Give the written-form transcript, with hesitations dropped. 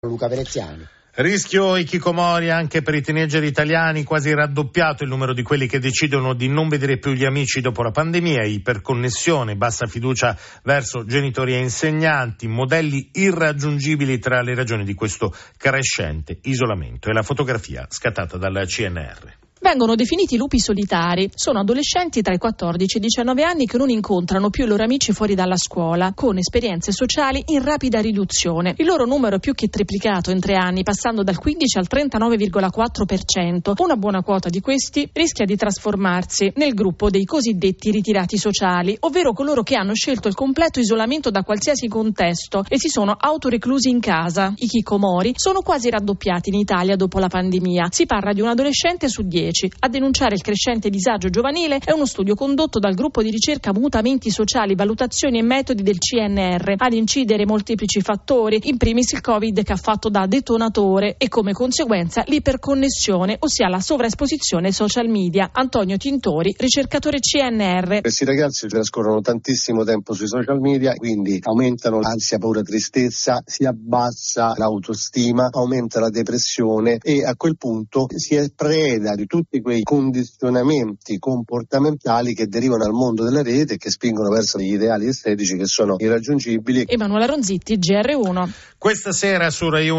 Luca Veneziani. Rischio hikikomori anche per i teenager italiani, quasi raddoppiato il numero di quelli che decidono di non vedere più gli amici dopo la pandemia, iperconnessione, bassa fiducia verso genitori e insegnanti, modelli irraggiungibili tra le ragioni di questo crescente isolamento. È la fotografia scattata dal CNR. Vengono definiti lupi solitari. Sono adolescenti tra i 14 e i 19 anni che non incontrano più i loro amici fuori dalla scuola, con esperienze sociali in rapida riduzione. Il loro numero è più che triplicato in 3 anni, passando dal 15 al 39,4%. Una buona quota di questi rischia di trasformarsi nel gruppo dei cosiddetti ritirati sociali, ovvero coloro che hanno scelto il completo isolamento da qualsiasi contesto e si sono autoreclusi in casa. I hikikomori sono quasi raddoppiati in Italia dopo la pandemia. Si parla di un adolescente su 10. A denunciare il crescente disagio giovanile è uno studio condotto dal gruppo di ricerca Mutamenti Sociali, Valutazioni e Metodi del CNR. Ad incidere molteplici fattori, in primis il Covid che ha fatto da detonatore e come conseguenza l'iperconnessione, ossia la sovraesposizione ai social media. Antonio Tintori, ricercatore CNR. Questi ragazzi trascorrono tantissimo tempo sui social media, quindi aumentano l'ansia, paura, tristezza, si abbassa l'autostima, aumenta la depressione e a quel punto si è preda di tutti quei condizionamenti comportamentali che derivano dal mondo della rete e che spingono verso gli ideali estetici che sono irraggiungibili. Emanuela Ronzitti, GR1. Questa sera su Rai 1